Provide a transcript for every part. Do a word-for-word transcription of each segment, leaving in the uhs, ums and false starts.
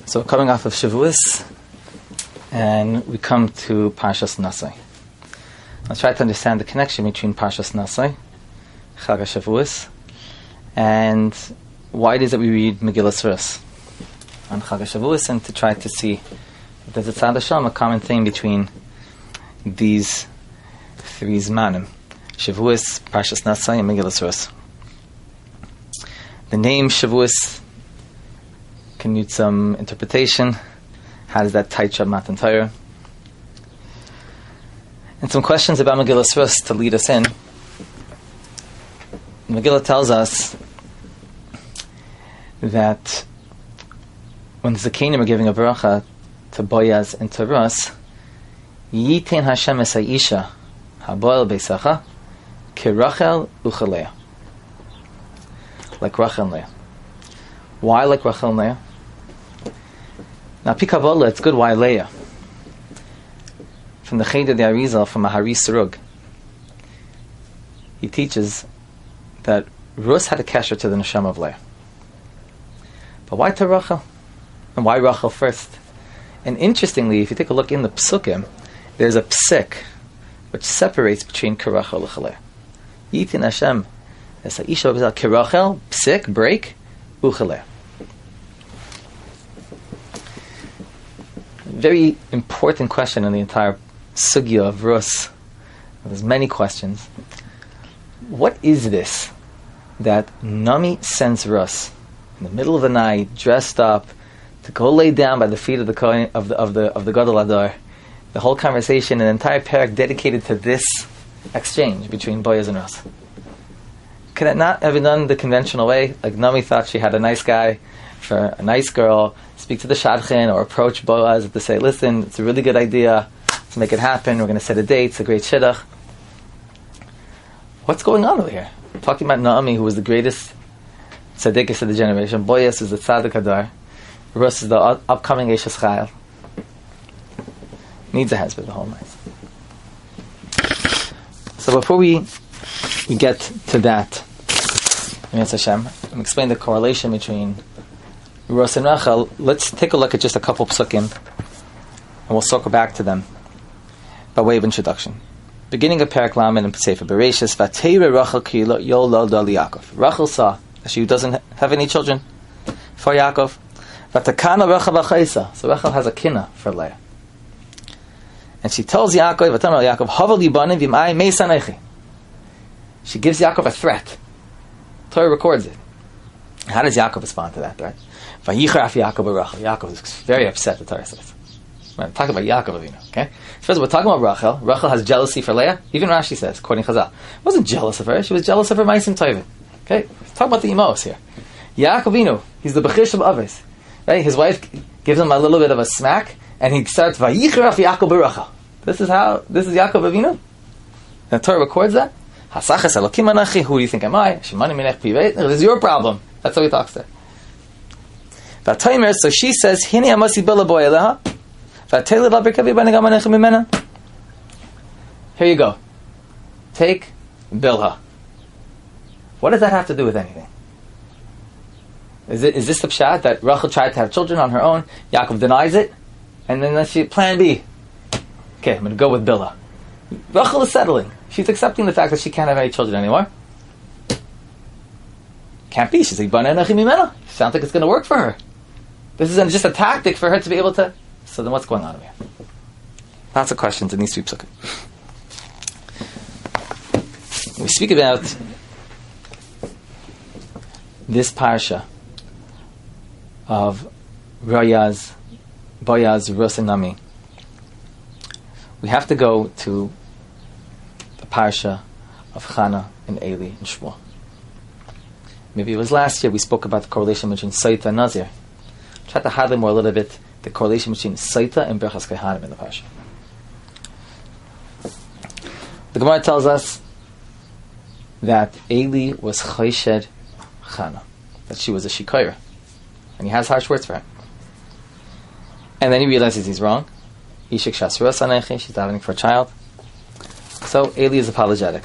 So coming off of Shavuos, and we come to Parshas Nasai. Let's try to understand the connection between Parshas Nasai, Chag HaShavuos, and why it is that we read Megillas Rus on Chag HaShavuos, and to try to see if there's a Tzad Hashem, a common thing between these three Zmanim, Shavuos, Parshas Nasai, and Megillas Rus. The name Shavuos can need some interpretation. How does that tie to Matan Torah? And some questions about Megillas Rus to lead us in. Megillah tells us that when the Zakanim are giving a bracha to Boaz and to Rus, Yitin Hashem es ha'isha haboel beisacha ki Rachel u'Leah. Like Rachel and Leah. Why like Rachel and Leah? Now, Pikavola, it's good why Leah. From the Cheder de Arizal, from Mahari Surug, he teaches that Rus had a kesher to the neshama of Leah. But why to Rachel? And why Rachel first? And interestingly, if you take a look in the Psukim, there's a psik which separates between Kerachel and Leah. Yitin Hashem es ha'isha Kerachel, psik, break, u'Leah. Very important question in the entire sugya of Rus. There's many questions. What is this that Nami sends Rus in the middle of the night, dressed up, to go lay down by the feet of the Kohen, of the of the of the Gadol Adar? The whole conversation, an entire parak dedicated to this exchange between Boaz and Rus. Could it not have been done the conventional way? Like Nami thought she had a nice guy for a nice girl, speak to the Shadchan or approach Boaz to say, listen, it's a really good idea, let's make it happen, we're going to set a date, it's a great shidduch. What's going on over here? We're talking about Naomi, who was the greatest tzaddikus of the generation. Boaz is the tzaddik Adar. Rus is the u- upcoming Eshes Chayil. Needs a husband the whole night. So before we we get to that, Hashem, and explain the correlation between Rus and Rachel, let's take a look at just a couple psukim, and we'll circle back to them by way of introduction. Beginning of Perek Lamed and Sefer Bereshis, Vatera Rachel ki lo yolda liYaakov. Rachel saw that she doesn't have any children for Yaakov. Vatakana Rachel b'chaisa. So Rachel has a kina for Leah, and she tells Yaakov, Vatamar Yaakov, Havel yibanim v'imay meisanechi. She gives Yaakov a threat. Torah records it. How does Yaakov respond to that? Right? Vayichraf Yaakov Rachel. Yaakov is very upset. The Torah says. We're talking about Yaakov Avinu. Okay. First, we're talking about Rachel. Rachel has jealousy for Leah. Even Rashi says, quoting Chazal, wasn't jealous of her. She was jealous of her Maisim Tovim. Okay. Talk about the Emos here. Yaakov Avinu. He's the Bechish of Aves. Right. His wife gives him a little bit of a smack, and he starts Vayichraf Yaakov Rachel. This is how. This is Yaakov Avinu. The Torah records that. Hasachas Elokim Anachi. Who do you think am I? Shemani Minech Pivei. This is your problem. That's how he talks there. So she says, Hini amasi bila boy eleha. Here you go. Take Bilha. What does that have to do with anything? Is it is this the pshat that Rachel tried to have children on her own? Yaakov denies it, and then she plan B. Okay, I'm going to go with Bilha. Rachel is settling. She's accepting the fact that she can't have any children anymore. Can't be. She's like, sounds like it's going to work for her. This is just a tactic for her to be able to. So then, what's going on over here? Lots of questions in these three psukim. We speak about this parsha of Boaz, Boaz, Rus, and Nami. We have to go to the parsha of Chana and Eli and Shmuel. Maybe it was last year we spoke about the correlation between Saita and Nazir. Try to highlight more a little bit the correlation between Saita and Berachas Kehanim in the parsha. The Gemara tells us that Eli was Choshed Chana, that she was a Shikayra, and he has harsh words for her. And then he realizes he's wrong. Ishik Shasura Sanechi, she's davening for a child. So Eli is apologetic.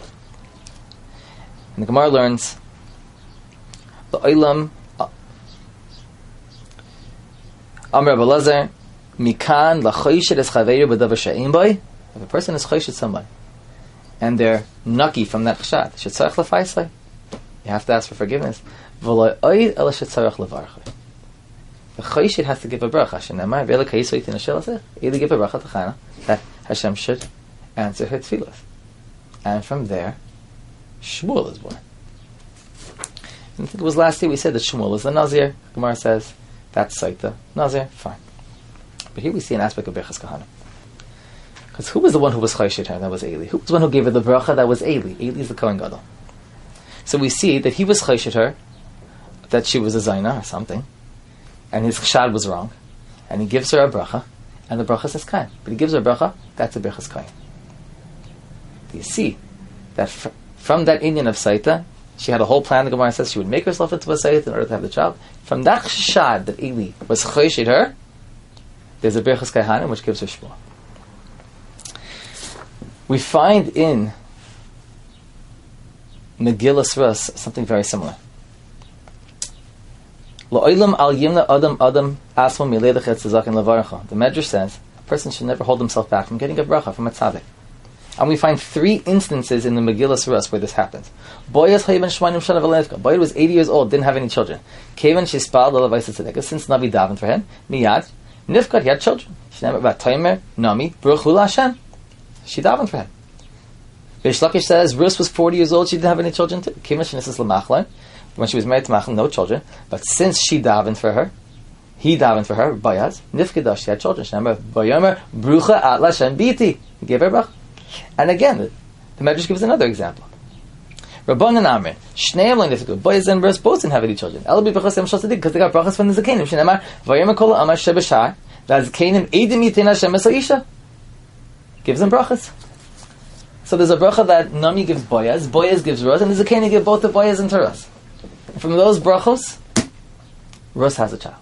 And the Gemara learns the Olam Amr Rabbi Elazar, Mikan lachoyshit es chaveiru b'davar she'ein boy. If a person is choyshit somebody, and they're nucky from that chshad, shetzarech lefaisai. You have to ask for forgiveness. V'lo oid ela shetzarech levarchay. The choyshit has to give a bracha. Shenemar v'ela kayisoy tinashel aseh. Either give a bracha to Chana that Hashem should answer her tefillas, and from there, Shmuel is born. I think it was last year we said that Shmuel is the Nazir. Gemara says that's Saita. Nazir, fine. But here we see an aspect of Birchas Kahana. Because who was the one who was Chayshit her? That was Eli. Who was the one who gave her the bracha? That was Eli. Eli is the Kohen Gadol. So we see that he was Chayshit her, that she was a Zaina or something, and his Chshad was wrong, and he gives her a bracha, and the bracha says Kain. But he gives her a bracha, that's a Birchas Kain. Do you see that fr- from that Indian of Saita, she had a whole plan. The Gemara says she would make herself into a Saita in order to have the child. From that Chshad that Eli was Chayshit her, there's a Birchas Kahanim which gives her Shmuel. We find in Megillas Rus something very similar. La'olam al yimna adam adam asmo miledach etzazakin levarcha. The Medrash says a person should never hold himself back from getting a bracha from a tzaddik. And we find three instances in the Megillas Rus where this happens. Boyas hayben shmanim shana v'levka. Boy was eighty years old, didn't have any children. Kevan shispal l'levaisa tzedekah. Since Navi davened for him, miyad nifkat, he had children. Shnei about Taimer Nami Bruchu Hashem. She davened for him. Reish Lakish says Rus was forty years old, she didn't have any children too. Kevan shenisis l'machlan. When she was married to Machlon, no children. But since she davened for her, he davened for her, Bayaz, Nifkedah, she had children. Shemar, Bayomer, Brucha, Atla, Shem, Biti. He gave her brach. And again, the, the Medrash gives another example. Rabbanan Amrin, Shneim Lo Nifkedah, Bayaz and Rus both didn't have any children. Elabi Brachas Yem Shosadi, because they got brachas from the Zakenim. Shemar, Vayomer Kola Amar Shebeshar, the Zakenim, Eidim Yitin Hashem Esa'isha. Gives them brachas. So there's a bracha that Nami gives Bayaz, Bayaz gives Rus, and the Zakenim give both the Bayaz and to Rus. From those brachos, Rus has a child.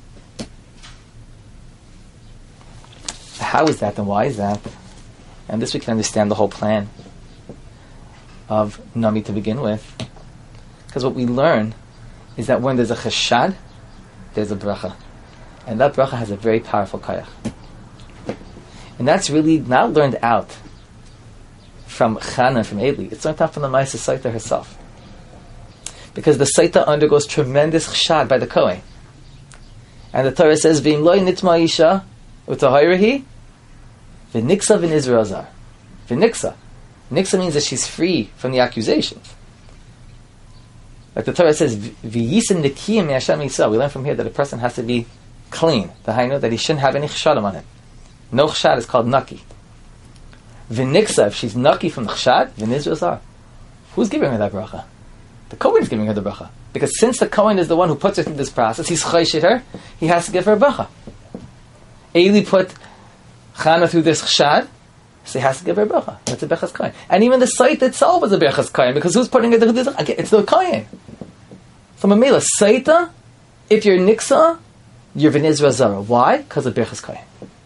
How is that and why is that? And this we can understand the whole plan of Nami to begin with. Because what we learn is that when there's a cheshad, there's a bracha. And that bracha has a very powerful kayach. And that's really not learned out from Chana, from Eli. It's learned out from the Ma'aseh Saita herself. Because the Saita undergoes tremendous chshad by the Kohen. And the Torah says, V'im loy nitma isha utahayrahi v'niksa v'nizra azar. V'niksa. Niksa means that she's free from the accusations. Like the Torah says, V'yisim nikiyim me'ashem yisrael. We learn from here that a person has to be clean. The Hainu, that he shouldn't have any chshadim on him. No chshad is called naki. V'niksa, if she's naki from the chshad, v'nizra azar. Who's giving her that bracha? The Kohen is giving her the bracha. Because since the Kohen is the one who puts her through this process, he's chayshit her, he has to give her a bracha. Eli put Chana through this chshad, so he has to give her a bracha. That's a Bechas Kohen. And even the site itself is a Bechas Kohen, because who's putting her through this? It's the Kohen. So Mamela, Saita, if you're Niksa, you're V'nizra Zara. Why? Because of Bechas Kohen.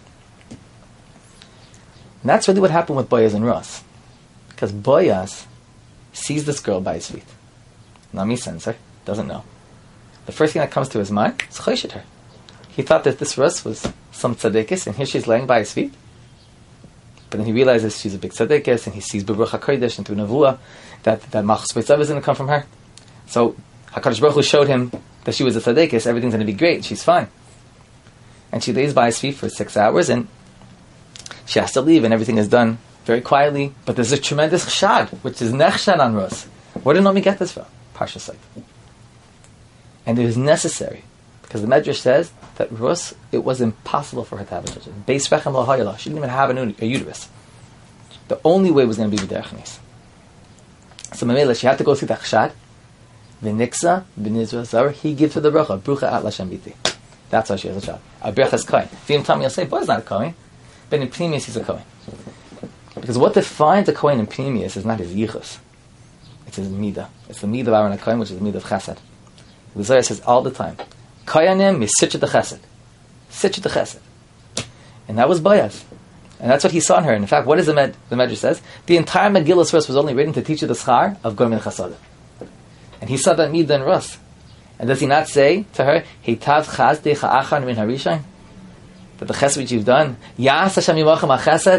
And that's really what happened with Boyaz and Rus. Because Boyaz sees this girl by his feet. Nami sends her, doesn't know. The first thing that comes to his mind is chayshit her. He thought that this Rus was some tzadikis, and here she's laying by his feet. But then he realizes she's a big tzadikis, and he sees Beruch HaKodesh and through Nevuah that that Malchus Beitzav is going to come from her. So HaKadosh Baruch Hu showed him that she was a tzadikis, everything's going to be great, she's fine. And she lays by his feet for six hours, and she has to leave, and everything is done very quietly. But there's a tremendous chshad, which is nechshad on Rus. Where did Nami get this from? Parsha Saita. And it is necessary, because the Medrash says that Rus, it was impossible for her to have a children. Beis Rechem lo hayla. She didn't even have an, a uterus. The only way was going to be with Derechnis. So Mamela, she had to go through the chshad. V'niksa, v'nizra zar, he gives her the bracha. Brucha at Lashem biti. That's how she has a child. A brachas Kohen. V'im Tami will say, boy, he's not a Kohen. But in Pnimius, he's a Kohen. Because what defines a Kohen in Pnimius is not his yichus. It's his midah. It's the midah of Aaron HaKohen, which is the midah of chesed. The Zohar says all the time, Koyanim misitchet the chesed. Sitchet the chesed. And that was Boyaz. And that's what he saw in her. And in fact, what is the Med? The Medrash says? The entire Megillah Rus was only written to teach you the schar of Gomer Chasadim. And he saw that midah in Rus. And does he not say to her, Heitav chazde cha'achan min harishain? that the chesed which you've done, Yas Hashem Yimachem HaChesed,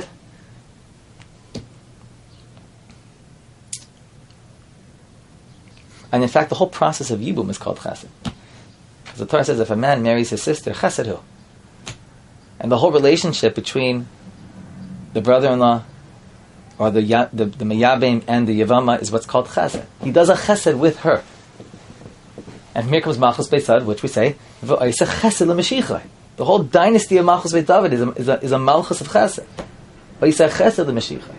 and in fact the whole process of Yibum is called chesed. Because the Torah says if a man marries his sister, chesed hu. And the whole relationship between the brother-in-law or the the, the Meyabim and the Yavama is what's called chesed. He does a chesed with her. And here comes Malchus Beit David, which we say, V'oiseh chesed l'Mashiach. The whole dynasty of Malchus Beit David is a, is a, is a Malchus of chesed. V'oiseh chesed l'Mashiach.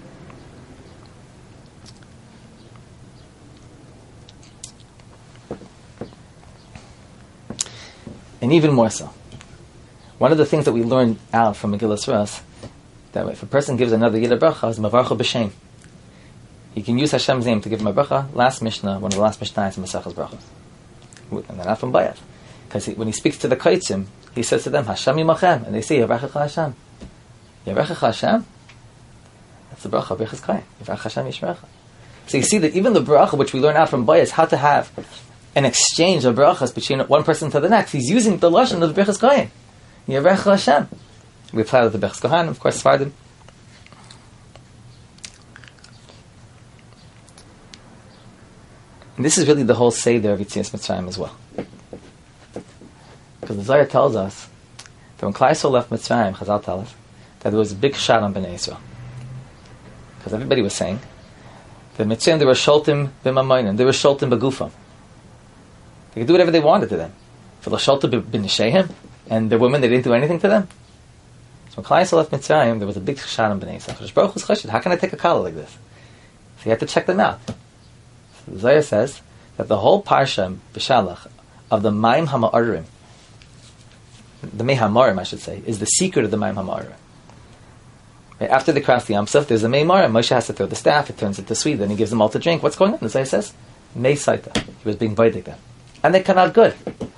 And even more so. One of the things that we learn out from Megillas Ras, that if a person gives another Yid a bracha, is Mavarcha B'Shem. He can use Hashem's name to give him a bracha. Last Mishnah, one of the last Mishnahs in Masechas Brachos. And they're not from Bayat. Because when he speaks to the Kaitzim, he says to them, Hashem Yimachem. And they say, Yavechecha Hashem. Yavechecha Hashem? That's the bracha, Bechaz Kayin. Yavechecha Hashem Yishmerecha. So you see that even the bracha, which we learn out from Bayat, is how to have an exchange of brachas between one person to the next. He's using the lashon of the Bechaz Kayin. Yavechecha Hashem. We apply it to the Bechaz Kohanim, of course, Sfardim. And this is really the whole Seder of Yetzias Mitzrayim as well. Because the Zohar tells us that when Klal Yisrael left Mitzrayim, Chazal tell us, that there was a big shot on Bnei Yisrael. Because everybody was saying that Mitzrayim, they were Sholtim b'Mamaynim, they were Sholtim b'Gufam. They could do whatever they wanted to them. For the Sholtim b'Nishayim, and the women, they didn't do anything to them. So when Klal Yisrael left Mitzrayim, there was a big shot on Bnei Yisrael. Baruch was chashid, how can I take a kala like this? So you had to check them out. The Zohar says that the whole parsha b'Shalach of the Maim HaMa'arim, the Mei HaMarim, I should say, is the secret of the Maim HaMa'arim. Right? After they cross the Yam Suf, there's a Mei Marim. Moshe has to throw the staff; it turns into sweet. Then he gives them all to drink. What's going on? The Zohar says, Mei Saita. He was being baidik them, and they come out good.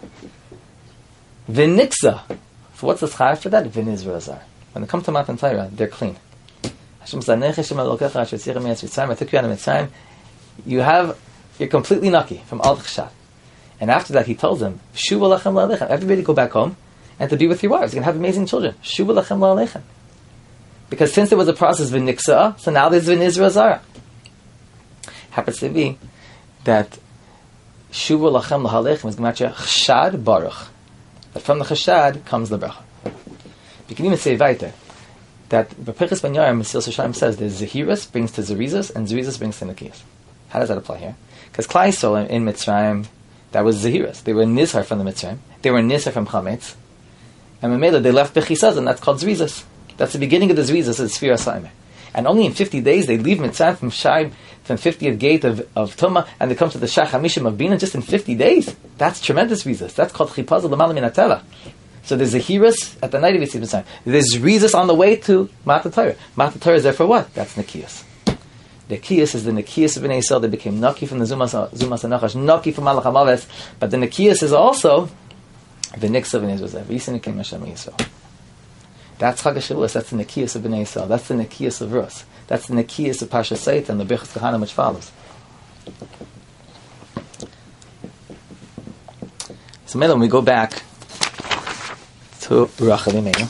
V'nikza. So what's the schar for that? V'niz v'azar. When they come to Matan Torah, they're clean. Hashem says, I took you out of Mitzrayim. You have, you're completely nucky from all the chshat. And after that, he tells them, Shuv alachem la'alechem. Everybody go back home and to be with your wives. You can have amazing children. Shuv alachem la'alechem. Because since there was a process of niksa, so now there's v'nizra zara. Happens to be that Shuv alachem la'alechem is gematria chshad baruch. That from the chshad comes the bracha. You can even say weiter that B'Pirchas Ben Yair, Mesil Shashaim says that Zehirus brings to Zerizas and Zerizas brings to Nikiyas. How does that apply here? Because Klal Yisrael in Mitzrayim, that was Zehirus. They were Nizhar from the Mitzrayim. They were Nizhar from Chametz. And Mamela, they left Bechisaz, and that's called Zerizas. That's the beginning of the Zerizas, it's Sfira Saimer. And only in fifty days they leave Mitzrayim from Shaim, from fiftieth gate of, of Tumah, and they come to the Shach HaMishim of Bina just in fifty days. That's tremendous Zerizas. That's called Chipaz L'Malam Min HaTeva. So there's a Zehirus at the night of Yetzias Mitzrayim. There's Zerizas on the way to Matan Torah. Matan Torah is there for what? That's Nikiyas. Nikiyas is the Nikiyas of Bnei Yisrael. They became Naki from the Zumas Zumas HaNachash, Naki from Malach HaMaves. But the Nikiyas is also the Nix of Bnei Yisrael. V'yisen Nikim Hashem Yisrael. That's Chag HaShavuos. That's the Nikiyas of Bnei Yisrael. That's the Nikiyas of Rus. That's the Nikiyas of Parsha Seit and the Bechus Kohanim which follows. So when we go back to Rachel Imeinu,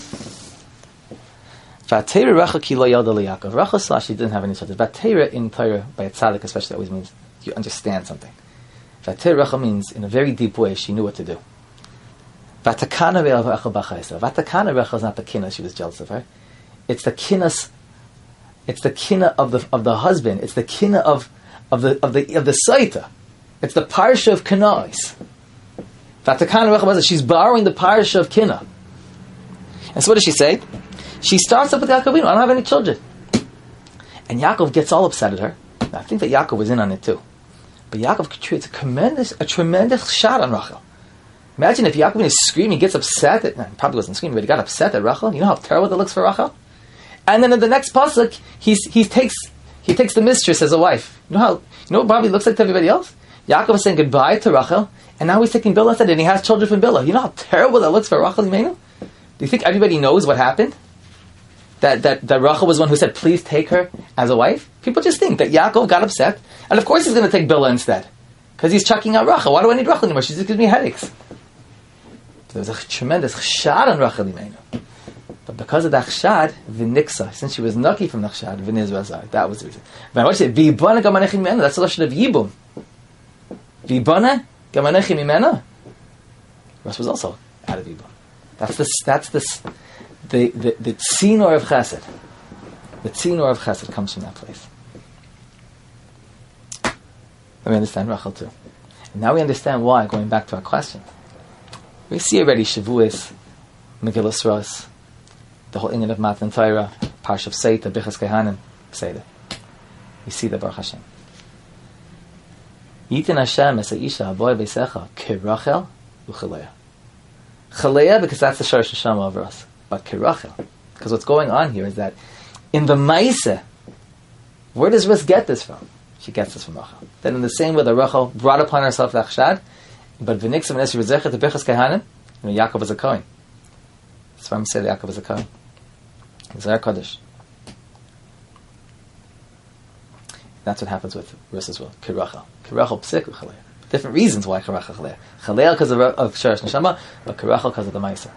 Vatera Rachel ki lo yalda liYaakov. Rachel slash she didn't have any children. Vatera in Torah by a tzaddik especially always means you understand something. Vatera Rachel means in a very deep way she knew what to do. Vatakana Rachel b'chayisa. Vatakana Rachel is not the kinna she was jealous of her. It's the kinnas. It's the kinna of the of the husband. It's the kinna of of the of the of the saita. It's the parsha of Kanais. Vatakana Rachel was she's borrowing the parsha of kinna. And so what does she say? She starts up with Yaakov. I don't have any children. And Yaakov gets all upset at her. Now, I think that Yaakov was in on it too. But Yaakov creates a tremendous, a tremendous shot on Rachel. Imagine if Yaakov is screaming, he gets upset at, no, he probably wasn't screaming, but he got upset at Rachel. You know how terrible that looks for Rachel? And then in the next pasuk, he's, he takes he takes the mistress as a wife. You know how, you know what Bobby looks like to everybody else? Yaakov is saying goodbye to Rachel, and now he's taking Bilhah instead, and he has children from Bilhah. You know how terrible that looks for Rachel Imeinu? Do you think everybody knows what happened? That, that, that Rachel was one who said, please take her as a wife? People just think that Yaakov got upset, and of course he's going to take Bilhah instead. Because he's chucking out Rachel. Why do I need Rachel anymore? She just gives me headaches. There was a tremendous shot on Rachel Imeinu. because of the Achshad, V'niksa, since she was nucky from the Achshad, V'nizrazar, that was the reason. But I want to say, V'ibana gamanechim mimena, that's the lesson of Yibum. V'ibana gamanechim mimena. Rus was also out of Yibum. That's the, that's the, the, the, the tzinor of Chesed. The tzinor of Chesed comes from that place. And we understand Rachel too. And now we understand why, going back to our question. We see already Shavuos, Megillas Rus, the whole Inyan of Matan Torah, Parsha of Seita, Bichas Kehanim, Seita. We see the Baruch Hashem. Yitin Hashem es ha'isha aboy beisecha kirachel u'chaleya. Chaleya, because that's the Shorish Neshama of us. But kirachel, because what's going on here is that in the Maaseh, where does Rus get this from? She gets this from Rachel. Then in the same way that Rachel brought upon herself the Achshad, but v'niksa v'nesri v'zecha to Bichas Kehanim, you know, Yaakov is a Kohen. That's why I'm saying Yaakov is a Kohen. Zayar Kodesh. That's what happens with Rus as well. Kirachel. Kirachel psik u'chaleya. Different reasons why Kirachel chaleya. Chaleya because of, of Shorish Neshama, but Kirachel because of the Maaseh.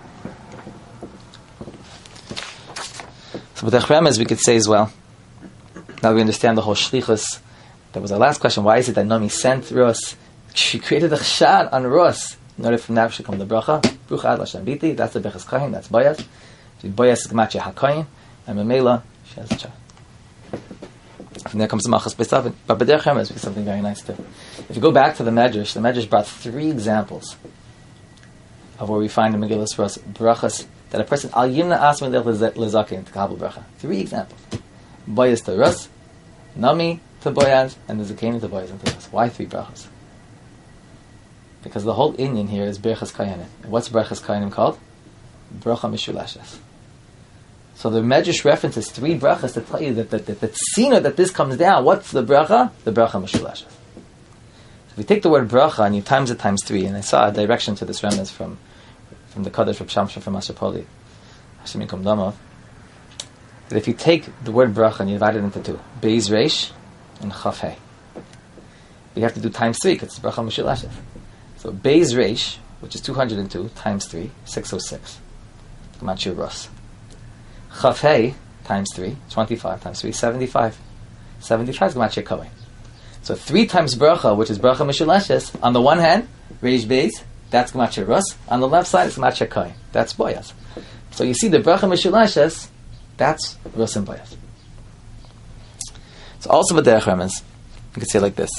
So with the Echremes we could say as well, now we understand the whole shlichus. That was our last question. Why is it that Nomi sent Rus? She created a chshad on Rus. In order from that should come the bracha. Brucha ad Lashem biti. That's the Bechas Kain. That's Boyaz. Boyaz is Gematria HaKayin. And Memela, she has a child. From there comes the Malchus Beisavin. But B'derech Emes is something very nice too. If you go back to the Medrash, the Medrash brought three examples of where we find in Megillas Rus brachas that a person al yimna asmin lezakin to kabel bracha. Three examples. Boyaz to Rus, Nami to Boyaz, and the Zakein to Boyaz and to Rus. Why three brachas? Because the whole Inyan here is Berachas Kayanim. And what's Berachas Kayanim called? Bracha Mishulashes. So the Medrash references three brachas to tell you that the, the, the tzina that this comes down, what's the bracha? The Bracha Mishulashes. So if you take the word bracha and you times it times three, and I saw a direction to this remez from from the Kaddish from Shamsha from Masapoli, Hashem Yikom Damo, that if you take the word bracha and you divide it into two, Beis Reish and Chaf Hei, you have to do times three because it's Bracha Mishulashes. So Beis Reish, which is two hundred two, times three, six hundred six. Gematria Rus. Chaf Hei, times three, twenty-five, times three, seventy-five. seventy-five is Gematria Kohen. So three times Bracha, which is Bracha Mishulashes, on the one hand, Reish Beis, that's Gematria Rus. On the left side, it's Gematria Kohen. That's Boyaz. So you see the Bracha Mishulashes, that's Rus and Boyaz. So also with the Echremes, you could say it like this.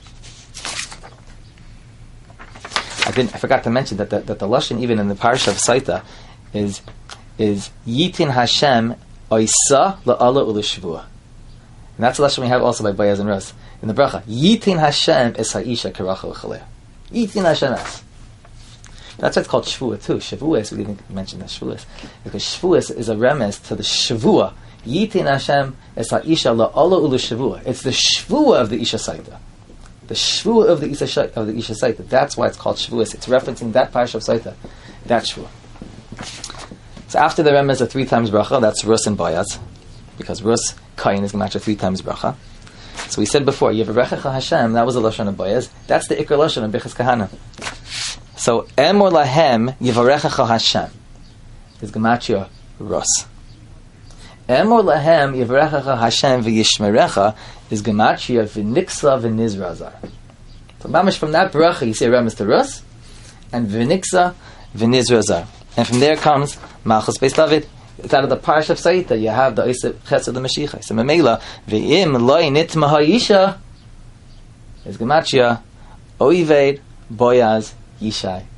I didn't. I forgot to mention that the, that the lashon even in the parsha of Saita is is Yitin Hashem Oisa LaAla Ulishvua, and that's the lashon we have also by Boyaz and Rus in the bracha. Yitin Hashem Es Ha'isha Kiracha L'Chalei. Yitin Hashem Es. That's why it's called Shvua too. Shavuos, we didn't mention that Shavuos because Shavuos is a remez to the Shavua. Yitin Hashem Es Ha'isha LaAla Ulishvua. It's the Shvua of the Isha Saita. The Shvua of the Isha of the Isha Saita. That's why it's called Shavuos. It's referencing that parsha of Saita. That Shvua. So after the remez of three times bracha, that's Rus and Boyaz, because Rus Kain is matched three times bracha. So we said before, Yevarechecha Hashem. That was the lashon of Boyaz. That's the ikar lashon of Bichas Kahana. So Emor Lahem Yevarechecha Hashem is gematria Rus. Emor Lahem Yevarechecha Hashem v'Yishmerecha is gematria v'Niksa v'Nizrazar. So mamish from that bracha you see a remez to Rus and v'Niksa v'Nizrazar, and from there comes Malchus Beis David. It's out of the parsha of Saita. You have the Isep Chesed the Mashiach. So Memela v'Im Loi Nitma Ha'isha is gematria Oived Boyaz Yishai